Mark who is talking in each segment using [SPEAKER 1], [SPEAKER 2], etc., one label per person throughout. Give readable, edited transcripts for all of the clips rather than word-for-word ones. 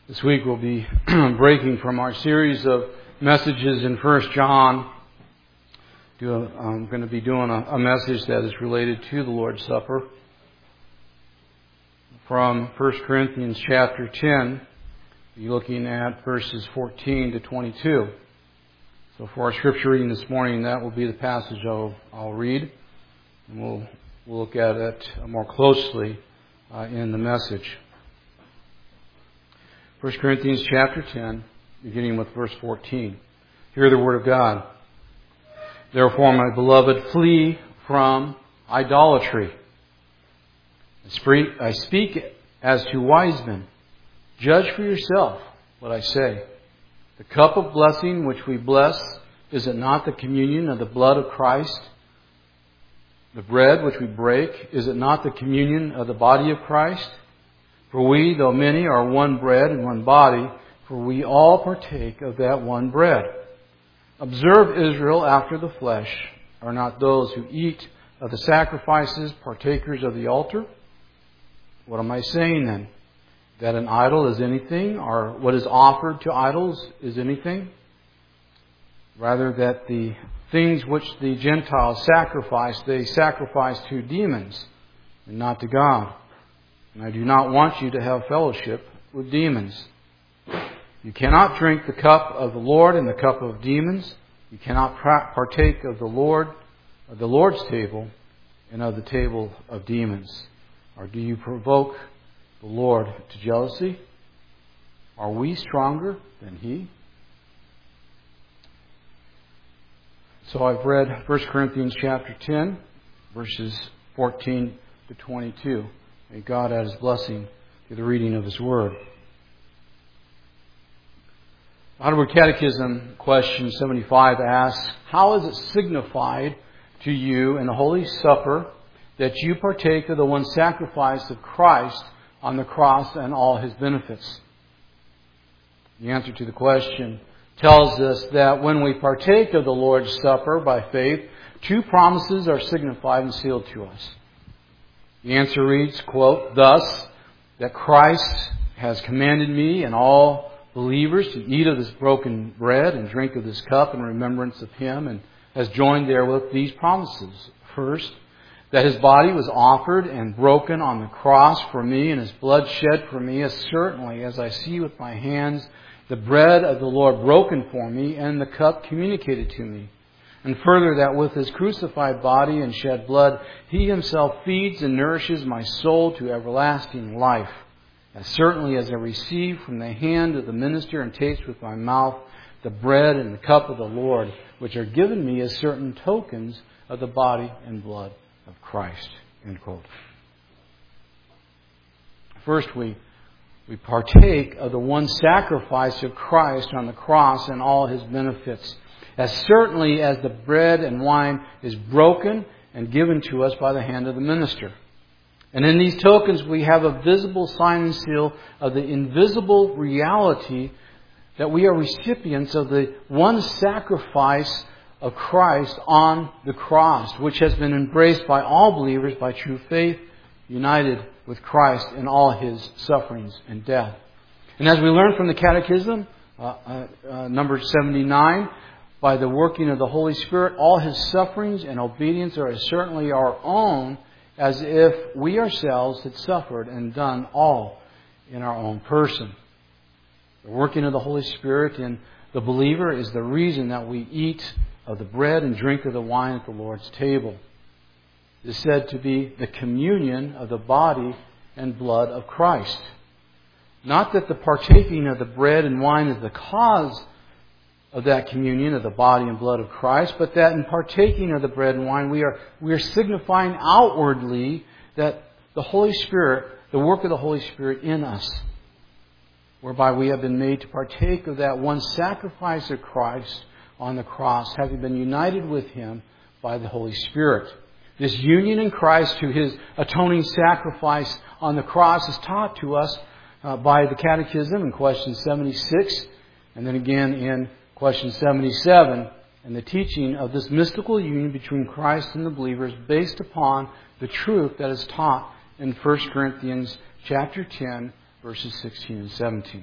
[SPEAKER 1] This week we'll be breaking from our series of messages in 1 John. I'm going to be doing a message that is related to the Lord's Supper from 1 Corinthians chapter 10. We'll be looking at verses 14 to 22. So for our scripture reading this morning, that will be the passage I'll read. And we'll look at it more closely in the message. 1 Corinthians chapter 10, beginning with verse 14. Hear the word of God. Therefore, my beloved, flee from idolatry. I speak as to wise men. Judge for yourself what I say. The cup of blessing which we bless, is it not the communion of the blood of Christ? The bread which we break, is it not the communion of the body of Christ? For we, though many, are one bread and one body, for we all partake of that one bread. Observe Israel after the flesh. Are not those who eat of the sacrifices partakers of the altar? What am I saying then? That an idol is anything, or what is offered to idols is anything? Rather that the things which the Gentiles sacrifice, they sacrifice to demons and not to God. And I do not want you to have fellowship with demons. You cannot drink the cup of the Lord and the cup of demons. You cannot partake of the Lord's table and of the table of demons. Or do you provoke the Lord to jealousy? Are we stronger than He? So I've read 1 Corinthians chapter 10, verses 14 to 22. May God add His blessing to the reading of His Word. Heidelberg Catechism, question 75 asks, how is it signified to you in the Holy Supper that you partake of the one sacrifice of Christ on the cross and all His benefits? The answer to the question tells us that when we partake of the Lord's Supper by faith, two promises are signified and sealed to us. The answer reads, quote, thus, that Christ has commanded me and all believers to eat of this broken bread and drink of this cup in remembrance of Him, and has joined therewith these promises. First, that His body was offered and broken on the cross for me, and His blood shed for me, as certainly as I see with my hands the bread of the Lord broken for me and the cup communicated to me. And further, that with His crucified body and shed blood, He Himself feeds and nourishes my soul to everlasting life. As certainly as I receive from the hand of the minister and taste with my mouth the bread and the cup of the Lord, which are given me as certain tokens of the body and blood of Christ. End quote. First, we partake of the one sacrifice of Christ on the cross and all His benefits, as certainly as the bread and wine is broken and given to us by the hand of the minister. And in these tokens we have a visible sign and seal of the invisible reality that we are recipients of the one sacrifice of Christ on the cross, which has been embraced by all believers by true faith, united with Christ in all His sufferings and death. And as we learn from the Catechism, number 79, by the working of the Holy Spirit, all His sufferings and obedience are as certainly our own as if we ourselves had suffered and done all in our own person. The working of the Holy Spirit in the believer is the reason that we eat of the bread and drink of the wine at the Lord's table. It is said to be the communion of the body and blood of Christ. Not that the partaking of the bread and wine is the cause of that communion of the body and blood of Christ, but that in partaking of the bread and wine, we are signifying outwardly that the Holy Spirit, the work of the Holy Spirit in us, whereby we have been made to partake of that one sacrifice of Christ on the cross, having been united with Him by the Holy Spirit. This union in Christ to His atoning sacrifice on the cross is taught to us by the Catechism in question 76, and then again in question 77, and the teaching of this mystical union between Christ and the believers based upon the truth that is taught in 1 Corinthians chapter 10, verses 16 and 17.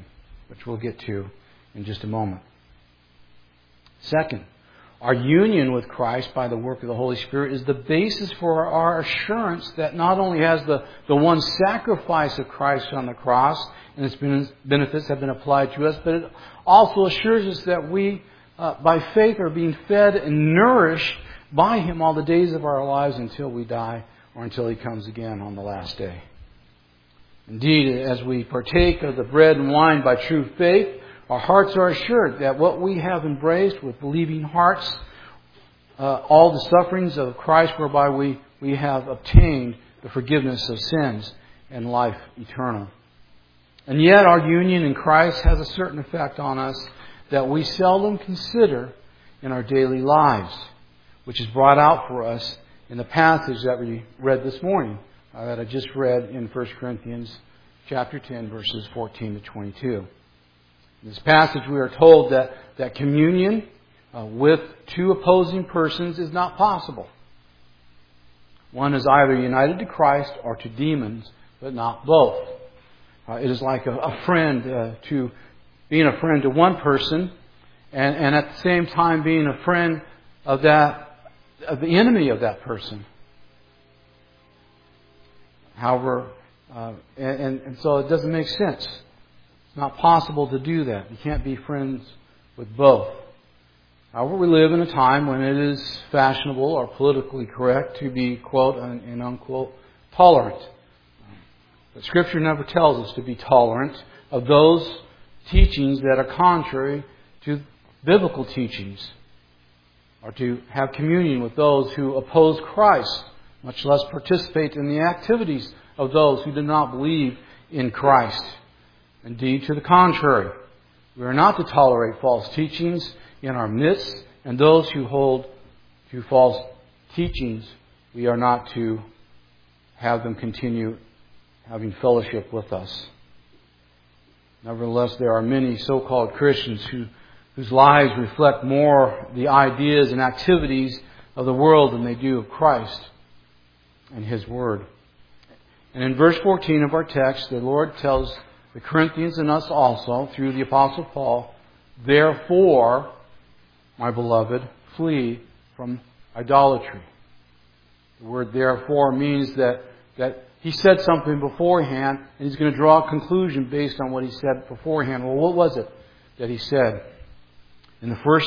[SPEAKER 1] which we'll get to in just a moment. Second, our union with Christ by the work of the Holy Spirit is the basis for our assurance that not only has the one sacrifice of Christ on the cross and its benefits have been applied to us, but it also assures us that we, by faith, are being fed and nourished by Him all the days of our lives until we die or until He comes again on the last day. Indeed, as we partake of the bread and wine by true faith, our hearts are assured that what we have embraced with believing hearts, all the sufferings of Christ whereby we have obtained the forgiveness of sins and life eternal. And yet our union in Christ has a certain effect on us that we seldom consider in our daily lives, which is brought out for us in the passage that we read this morning, that I just read in 1 Corinthians chapter 10, verses 14 to 22. In this passage we are told that communion with two opposing persons is not possible. One is either united to Christ or to demons, but not both. It is like a friend to being a friend to one person and at the same time being a friend of the enemy of that person. However, and so it doesn't make sense. It's not possible to do that. You can't be friends with both. However, we live in a time when it is fashionable or politically correct to be, quote and unquote, tolerant. But Scripture never tells us to be tolerant of those teachings that are contrary to biblical teachings, or to have communion with those who oppose Christ, much less participate in the activities of those who do not believe in Christ. Indeed, to the contrary, we are not to tolerate false teachings in our midst, and those who hold to false teachings, we are not to have them continue having fellowship with us. Nevertheless, there are many so-called Christians whose lives reflect more the ideas and activities of the world than they do of Christ and His Word. And in verse 14 of our text, the Lord tells the Corinthians and us also, through the Apostle Paul, therefore, my beloved, flee from idolatry. The word therefore means that he said something beforehand, and he's going to draw a conclusion based on what he said beforehand. Well, what was it that he said? In the first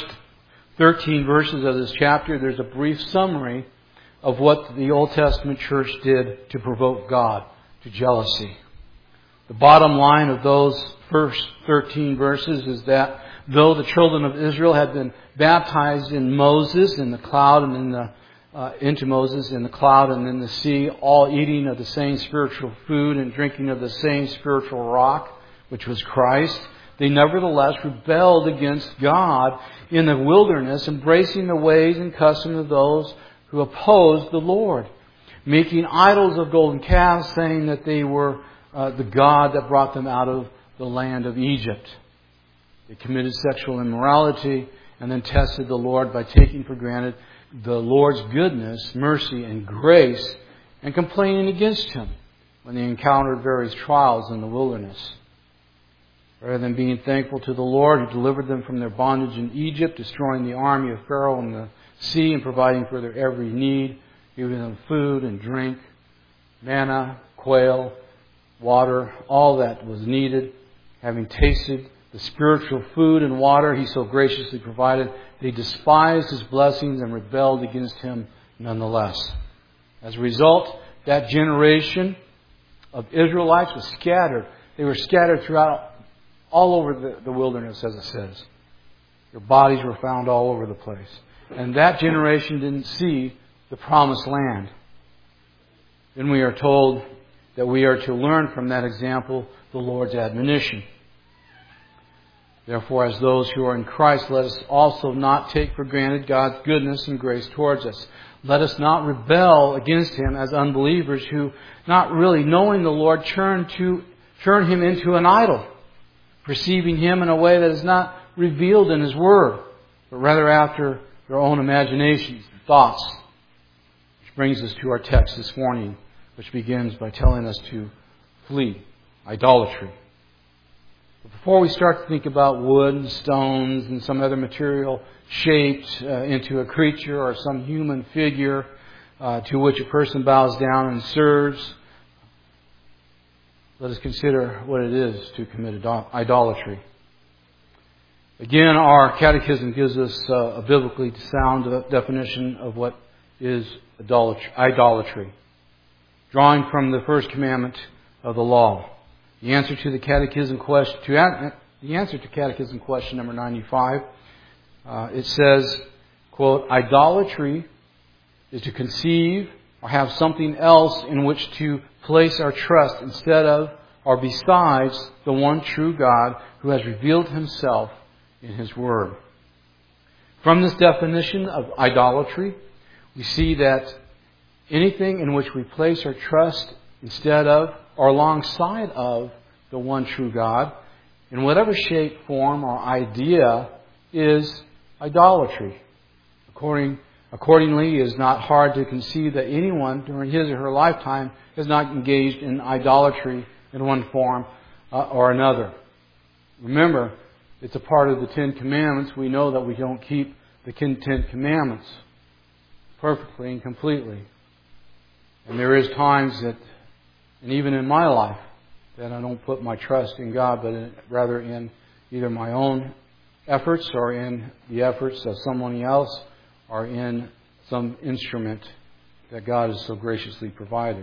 [SPEAKER 1] 13 verses of this chapter, there's a brief summary of what the Old Testament church did to provoke God to jealousy. The bottom line of those first 13 verses is that though the children of Israel had been baptized in Moses in the cloud and into Moses in the cloud and in the sea, all eating of the same spiritual food and drinking of the same spiritual rock, which was Christ, they nevertheless rebelled against God in the wilderness, embracing the ways and customs of those who opposed the Lord, making idols of golden calves, saying that they were the God that brought them out of the land of Egypt. They committed sexual immorality and then tested the Lord by taking for granted the Lord's goodness, mercy, and grace, and complaining against Him when they encountered various trials in the wilderness. Rather than being thankful to the Lord who delivered them from their bondage in Egypt, destroying the army of Pharaoh in the sea and providing for their every need, giving them food and drink, manna, quail, water, all that was needed, having tasted the spiritual food and water He so graciously provided, they despised His blessings and rebelled against Him nonetheless. As a result, that generation of Israelites was scattered. They were scattered throughout all over the wilderness, as it says. Their bodies were found all over the place. And that generation didn't see the promised land. Then we are told that we are to learn from that example the Lord's admonition. Therefore, as those who are in Christ, let us also not take for granted God's goodness and grace towards us. Let us not rebel against Him as unbelievers who, not really knowing the Lord, turn Him into an idol, perceiving Him in a way that is not revealed in His Word, but rather after their own imaginations and thoughts. Which brings us to our text this morning, which begins by telling us to flee idolatry. Before we start to think about wood and stones and some other material shaped into a creature or some human figure to which a person bows down and serves, let us consider what it is to commit idolatry. Again, our catechism gives us a biblically sound definition of what is idolatry, drawing from the first commandment of the law. The answer to catechism question number 95, it says, quote, "Idolatry is to conceive or have something else in which to place our trust instead of or besides the one true God who has revealed Himself in His Word." From this definition of idolatry, we see that anything in which we place our trust instead of or alongside of the one true God, in whatever shape, form, or idea, is idolatry. Accordingly, it is not hard to conceive that anyone during his or her lifetime is not engaged in idolatry in one form or another. Remember, it's a part of the Ten Commandments. We know that we don't keep the Ten Commandments perfectly and completely. And there is times that, and even in my life, that I don't put my trust in God, but rather in either my own efforts or in the efforts of someone else or in some instrument that God has so graciously provided.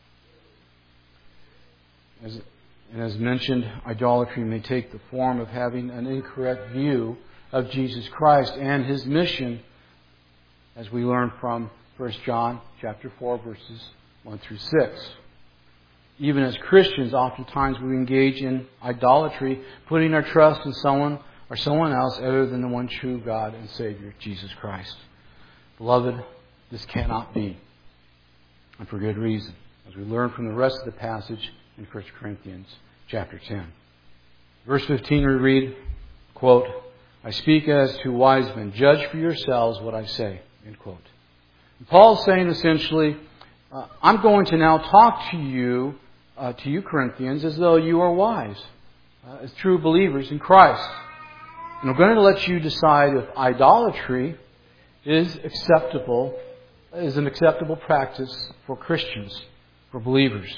[SPEAKER 1] As mentioned, idolatry may take the form of having an incorrect view of Jesus Christ and His mission, as we learn from 1 John chapter 4, verses 1 through 6. Even as Christians, oftentimes we engage in idolatry, putting our trust in someone or someone else other than the one true God and Savior, Jesus Christ. Beloved, this cannot be, and for good reason, as we learn from the rest of the passage in 1 Corinthians chapter 10. Verse 15 we read, quote, "I speak as to wise men. Judge for yourselves what I say." End quote. And Paul's saying essentially, I'm going to now talk to you Corinthians, as though you are wise, as true believers in Christ. And I'm going to let you decide if idolatry is an acceptable practice for Christians, for believers.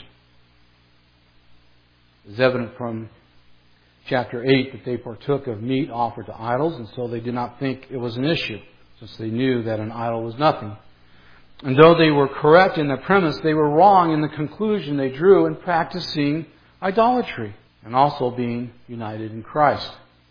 [SPEAKER 1] It's evident from chapter 8 that they partook of meat offered to idols, and so they did not think it was an issue, since they knew that an idol was nothing. And though they were correct in the premise, they were wrong in the conclusion they drew in practicing idolatry and also being united in Christ.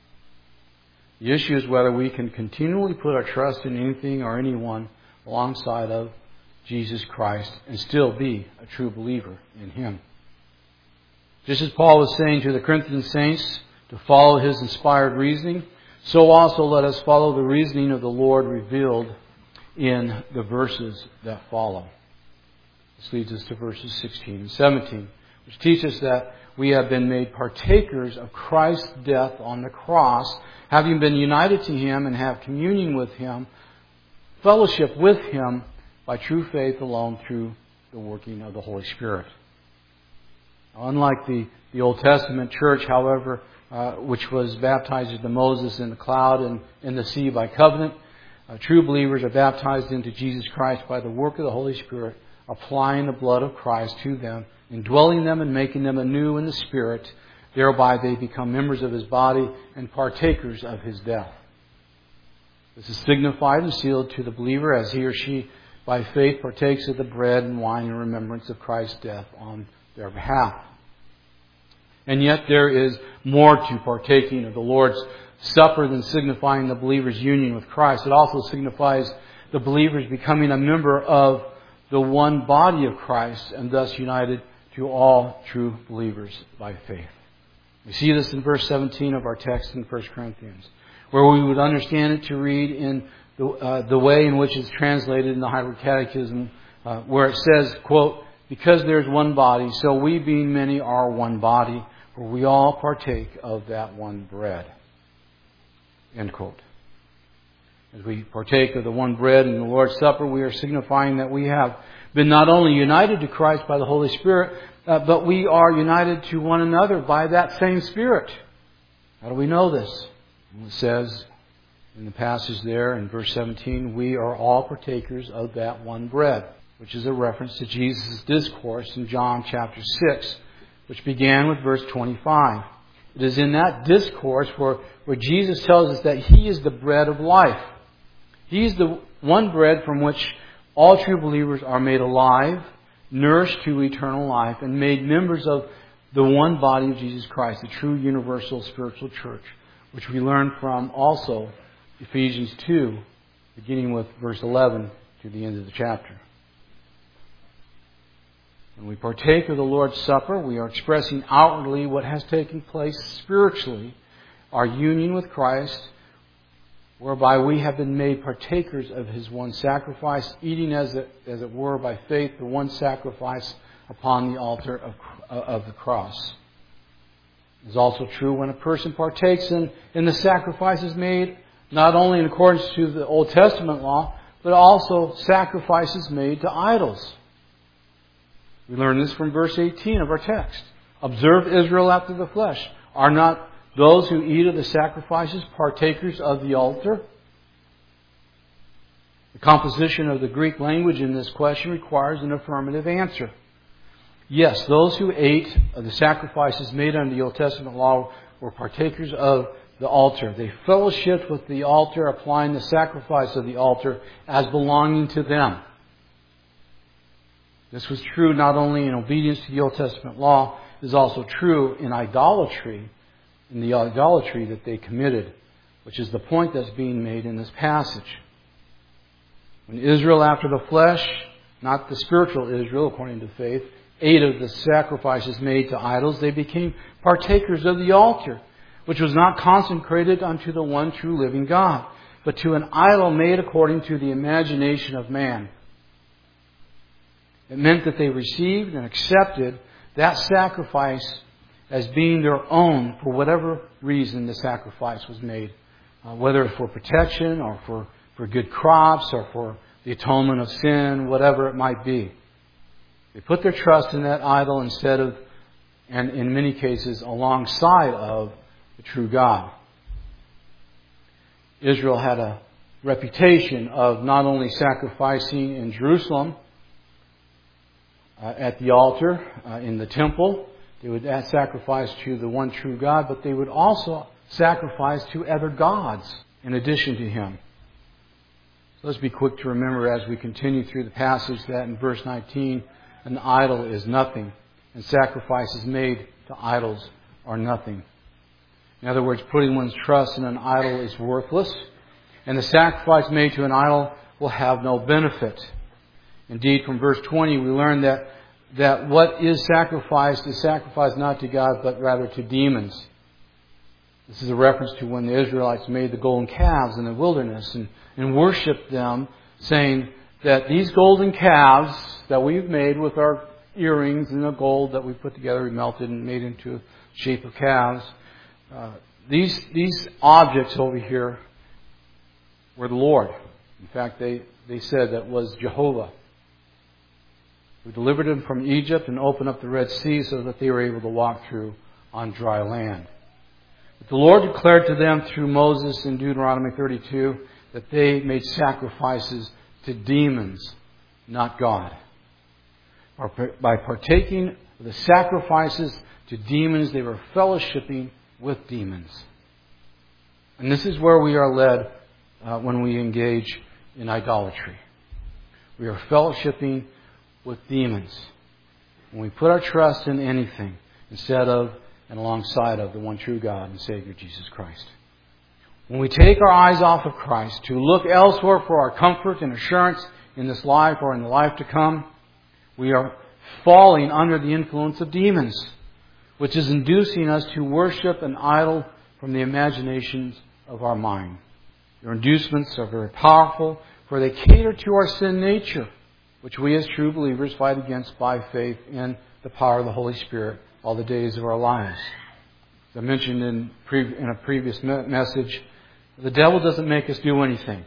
[SPEAKER 1] The issue is whether we can continually put our trust in anything or anyone alongside of Jesus Christ and still be a true believer in Him. Just as Paul was saying to the Corinthian saints to follow his inspired reasoning, so also let us follow the reasoning of the Lord revealed in the verses that follow. This leads us to verses 16 and 17, which teach us that we have been made partakers of Christ's death on the cross, having been united to Him and have communion with Him, fellowship with Him by true faith alone through the working of the Holy Spirit. Now, unlike the Old Testament church, however, which was baptized into Moses in the cloud and in the sea by covenant, true believers are baptized into Jesus Christ by the work of the Holy Spirit, applying the blood of Christ to them, indwelling them and making them anew in the Spirit. Thereby they become members of His body and partakers of His death. This is signified and sealed to the believer as he or she, by faith, partakes of the bread and wine in remembrance of Christ's death on their behalf. And yet there is more to partaking of the Lord's Supper than signifying the believer's union with Christ. It also signifies the believers becoming a member of the one body of Christ and thus united to all true believers by faith. We see this in verse 17 of our text in 1 Corinthians, where we would understand it to read in the way in which it's translated in the Heidelberg Catechism, where it says, quote, "Because there's one body, so we being many are one body, for we all partake of that one bread." End quote. As we partake of the one bread in the Lord's Supper, we are signifying that we have been not only united to Christ by the Holy Spirit, but we are united to one another by that same Spirit. How do we know this? Well, it says in the passage there in verse 17, we are all partakers of that one bread, which is a reference to Jesus' discourse in John chapter 6, which began with verse 25. It is in that discourse where Jesus tells us that He is the bread of life. He is the one bread from which all true believers are made alive, nourished to eternal life, and made members of the one body of Jesus Christ, the true universal spiritual church, which we learn from also Ephesians 2, beginning with verse 11 to the end of the chapter. When we partake of the Lord's Supper, we are expressing outwardly what has taken place spiritually, our union with Christ, whereby we have been made partakers of His one sacrifice, eating as it were by faith the one sacrifice upon the altar of the cross. It is also true when a person partakes in the sacrifices made, not only in accordance to the Old Testament law, but also sacrifices made to idols. We learn this from verse 18 of our text. Observe Israel after the flesh. Are not those who eat of the sacrifices partakers of the altar? The composition of the Greek language in this question requires an affirmative answer. Yes, those who ate of the sacrifices made under the Old Testament law were partakers of the altar. They fellowshiped with the altar, applying the sacrifice of the altar as belonging to them. This was true not only in obedience to the Old Testament law, it is also true in idolatry, that they committed, which is the point that's being made in this passage. When Israel after the flesh, not the spiritual Israel according to faith, ate of the sacrifices made to idols, they became partakers of the altar, which was not consecrated unto the one true living God, but to an idol made according to the imagination of man. It meant that they received and accepted that sacrifice as being their own for whatever reason the sacrifice was made, whether for protection or for good crops or for the atonement of sin, whatever it might be. They put their trust in that idol instead of, and in many cases, alongside of the true God. Israel had a reputation of not only sacrificing in Jerusalem, at the altar, in the temple. They would sacrifice to the one true God, but they would also sacrifice to other gods in addition to Him. So let's be quick to remember as we continue through the passage that in verse 19, an idol is nothing, and sacrifices made to idols are nothing. In other words, putting one's trust in an idol is worthless, and the sacrifice made to an idol will have no benefit. Indeed, from verse 20, we learn that what is sacrificed not to God, but rather to demons. This is a reference to when the Israelites made the golden calves in the wilderness and worshipped them, saying that these golden calves that we've made with our earrings and the gold that we put together, we melted and made into a shape of calves, these objects over here were the Lord. In fact, they said that was Jehovah, who delivered them from Egypt and opened up the Red Sea so that they were able to walk through on dry land. But the Lord declared to them through Moses in Deuteronomy 32 that they made sacrifices to demons, not God. By partaking of the sacrifices to demons, they were fellowshipping with demons. And this is where we are led when we engage in idolatry. We are fellowshipping with demons. When we put our trust in anything instead of and alongside of the one true God and Savior, Jesus Christ. When we take our eyes off of Christ to look elsewhere for our comfort and assurance in this life or in the life to come, we are falling under the influence of demons, which is inducing us to worship an idol from the imaginations of our mind. Their inducements are very powerful, for they cater to our sin nature, which we as true believers fight against by faith in the power of the Holy Spirit all the days of our lives. As I mentioned in a previous message, the devil doesn't make us do anything.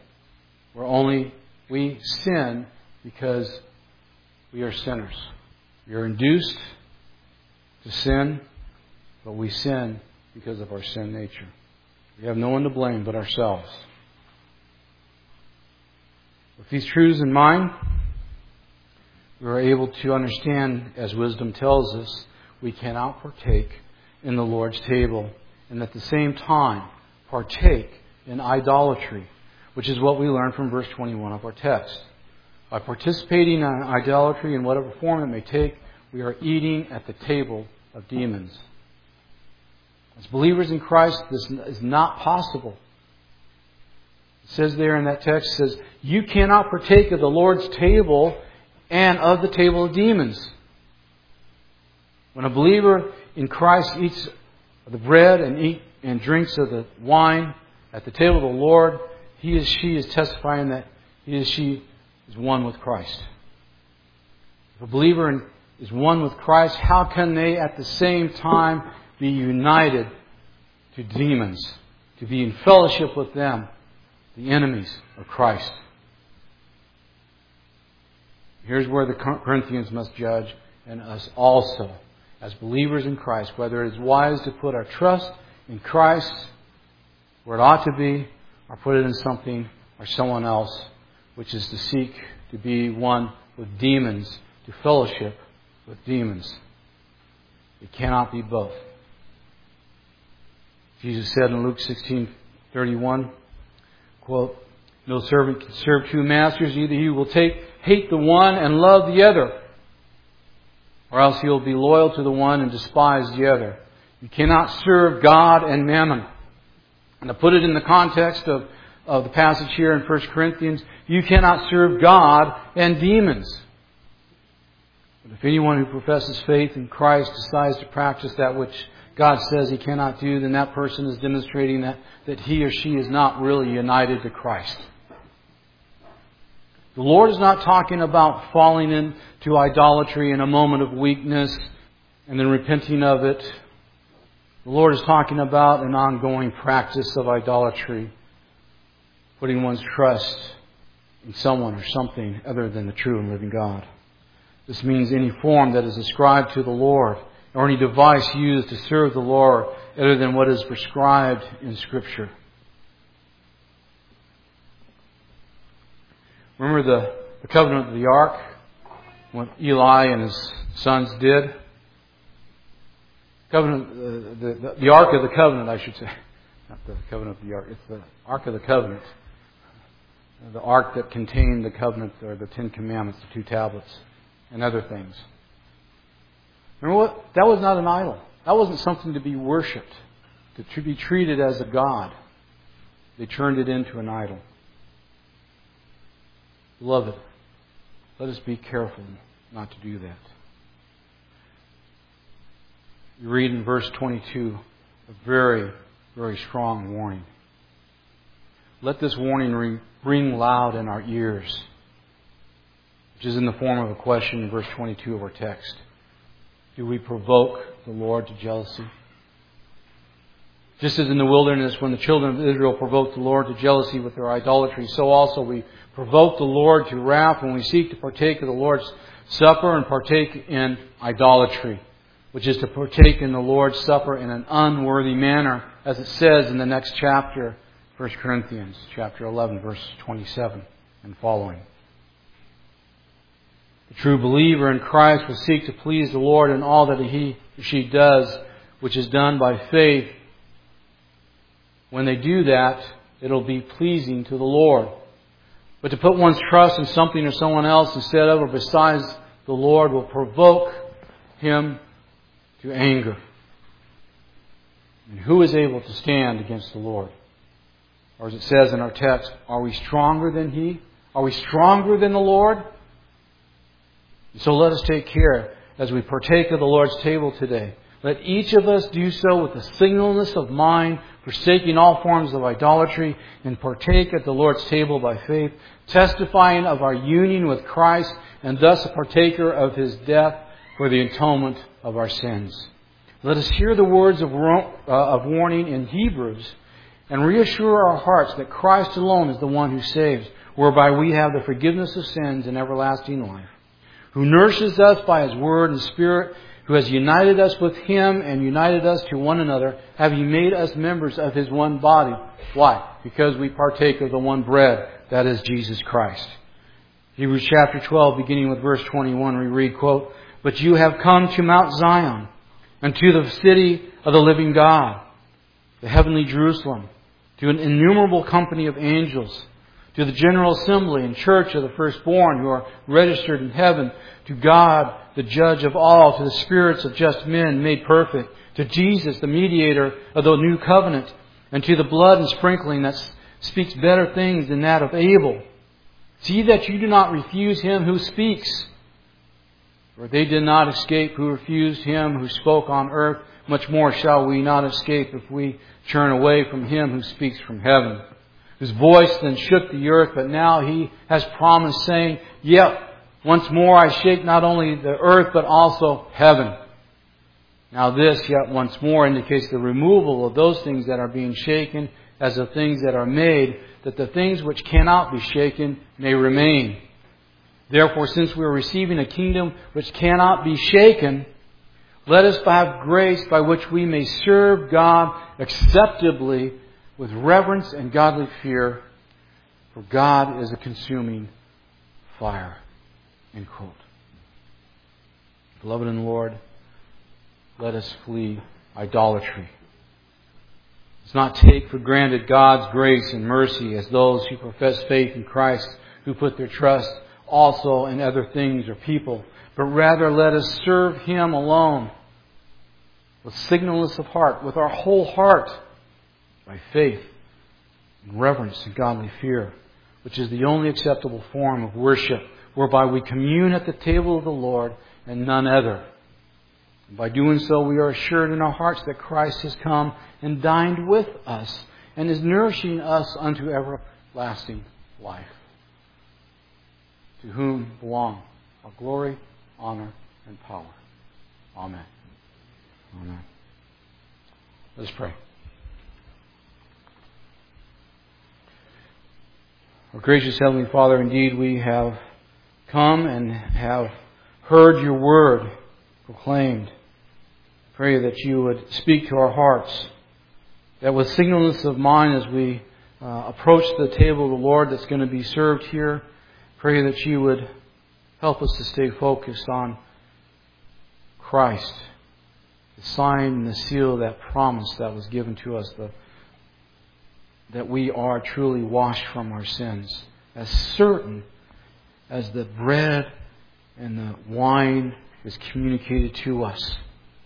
[SPEAKER 1] We sin because we are sinners. We are induced to sin, but we sin because of our sin nature. We have no one to blame but ourselves. With these truths in mind, we are able to understand, as wisdom tells us, we cannot partake in the Lord's table and at the same time partake in idolatry, which is what we learn from verse 21 of our text. By participating in idolatry in whatever form it may take, we are eating at the table of demons. As believers in Christ, this is not possible. It says there in that text, it says, you cannot partake of the Lord's table and of the table of demons. When a believer in Christ eats the bread and drinks of the wine at the table of the Lord, he or she is testifying that he or she is one with Christ. If a believer is one with Christ, how can they at the same time be united to demons, to be in fellowship with them, the enemies of Christ? Here's where the Corinthians must judge, and us also, as believers in Christ, whether it is wise to put our trust in Christ where it ought to be, or put it in something or someone else, which is to seek to be one with demons, to fellowship with demons. It cannot be both. Jesus said in Luke 16:31, quote, no servant can serve two masters. Either he will hate the one and love the other, or else he will be loyal to the one and despise the other. You cannot serve God and mammon. And to put it in the context of the passage here in 1 Corinthians, you cannot serve God and demons. But if anyone who professes faith in Christ decides to practice that which God says he cannot do, then that person is demonstrating that he or she is not really united to Christ. The Lord is not talking about falling into idolatry in a moment of weakness and then repenting of it. The Lord is talking about an ongoing practice of idolatry, putting one's trust in someone or something other than the true and living God. This means any form that is ascribed to the Lord, or any device used to serve the Lord other than what is prescribed in Scripture. Remember the covenant of the ark? What Eli and his sons did? The Ark of the Covenant, I should say. Not the covenant of the ark. It's the Ark of the Covenant. The ark that contained the covenant, or the 10 Commandments, the 2 tablets, and other things. Remember what? That was not an idol. That wasn't something to be worshipped, to be treated as a god. They turned it into an idol. Beloved, let us be careful not to do that. You read in verse 22 a very, very strong warning. Let this warning ring loud in our ears, which is in the form of a question in verse 22 of our text. Do we provoke the Lord to jealousy? Just as in the wilderness when the children of Israel provoked the Lord to jealousy with their idolatry, so also we provoke the Lord to wrath when we seek to partake of the Lord's Supper and partake in idolatry, which is to partake in the Lord's Supper in an unworthy manner, as it says in the next chapter, 1 Corinthians chapter 11, verse 27 and following. The true believer in Christ will seek to please the Lord in all that he or she does, which is done by faith. When they do that, it'll be pleasing to the Lord. But to put one's trust in something or someone else instead of or besides the Lord will provoke Him to anger. And who is able to stand against the Lord? Or as it says in our text, are we stronger than He? Are we stronger than the Lord? So let us take care as we partake of the Lord's table today. Let each of us do so with a singleness of mind, forsaking all forms of idolatry, and partake at the Lord's table by faith, testifying of our union with Christ, and thus a partaker of His death for the atonement of our sins. Let us hear the words of warning in Hebrews, and reassure our hearts that Christ alone is the one who saves, whereby we have the forgiveness of sins and everlasting life, who nurses us by His Word and Spirit, who has united us with Him and united us to one another, have He made us members of His one body. Why? Because we partake of the one bread, that is Jesus Christ. Hebrews chapter 12, beginning with verse 21, we read, quote, "But you have come to Mount Zion, and to the city of the living God, the heavenly Jerusalem, to an innumerable company of angels, to the general assembly and church of the firstborn who are registered in heaven, to God, the judge of all, to the spirits of just men made perfect, to Jesus, the mediator of the new covenant, and to the blood and sprinkling that speaks better things than that of Abel. See that you do not refuse Him who speaks. For they did not escape who refused Him who spoke on earth. Much more shall we not escape if we turn away from Him who speaks from heaven, whose voice then shook the earth, but now He has promised, saying, Yet once more I shake not only the earth, but also heaven. Now this, yet once more, indicates the removal of those things that are being shaken as the things that are made, that the things which cannot be shaken may remain. Therefore, since we are receiving a kingdom which cannot be shaken, let us have grace by which we may serve God acceptably with reverence and godly fear, for God is a consuming fire." End quote. Beloved in the Lord, let us flee idolatry. Let's not take for granted God's grace and mercy as those who profess faith in Christ, who put their trust also in other things or people, but rather let us serve Him alone with singleness of heart, with our whole heart, by faith and reverence and godly fear, which is the only acceptable form of worship, whereby we commune at the table of the Lord and none other. And by doing so, we are assured in our hearts that Christ has come and dined with us and is nourishing us unto everlasting life, to whom belong all glory, honor, and power. Amen. Amen. Let us pray. Our gracious Heavenly Father, indeed we have come and have heard Your word proclaimed. Pray that You would speak to our hearts, that with singleness of mind as we approach the table of the Lord that's going to be served here, pray that You would help us to stay focused on Christ, the sign and the seal of that promise that was given to us, that we are truly washed from our sins, as certain as the bread and the wine is communicated to us,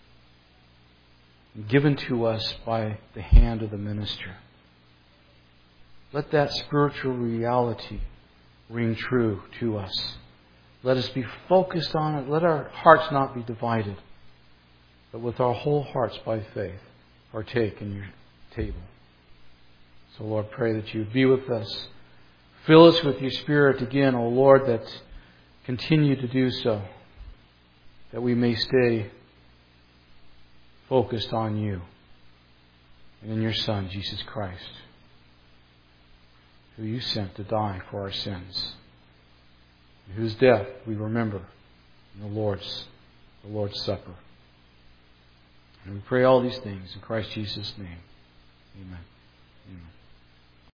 [SPEAKER 1] given to us by the hand of the minister. Let that spiritual reality ring true to us. Let us be focused on it. Let our hearts not be divided, but with our whole hearts by faith partake in Your table. So Lord, pray that You would be with us. Fill us with Your Spirit again, O Lord, that continue to do so, that we may stay focused on You and in Your Son, Jesus Christ, who You sent to die for our sins, and whose death we remember in the Lord's Supper. And we pray all these things in Christ Jesus' name. Amen. Amen.